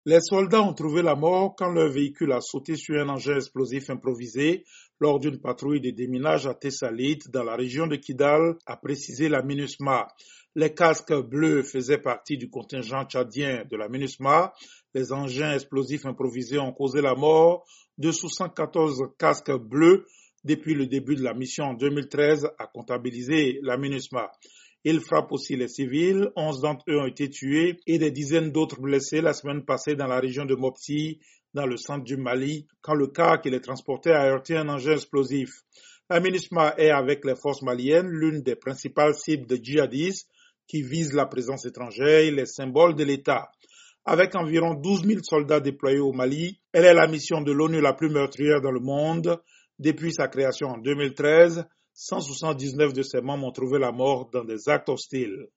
Les soldats ont trouvé la mort quand leur véhicule a sauté sur un engin explosif improvisé lors d'une patrouille de déminage à Tessalit, dans la région de Kidal, a précisé la MINUSMA. Les casques bleus faisaient partie du contingent tchadien de la MINUSMA. Les engins explosifs improvisés ont causé la mort de 74 casques bleus depuis le début de la mission en 2013, a comptabilisé la MINUSMA. Ils frappent aussi les civils. 11 d'entre eux ont été tués et des dizaines d'autres blessés la semaine passée dans la région de Mopti, dans le centre du Mali, quand le car qui les transportait a heurté un engin explosif. La MINUSMA est, avec les forces maliennes, l'une des principales cibles de djihadistes qui visent la présence étrangère et les symboles de l'État. Avec environ 12 000 soldats déployés au Mali, elle est la mission de l'ONU la plus meurtrière dans le monde. Depuis sa création en 2013, 179 de ses membres ont trouvé la mort dans des actes hostiles.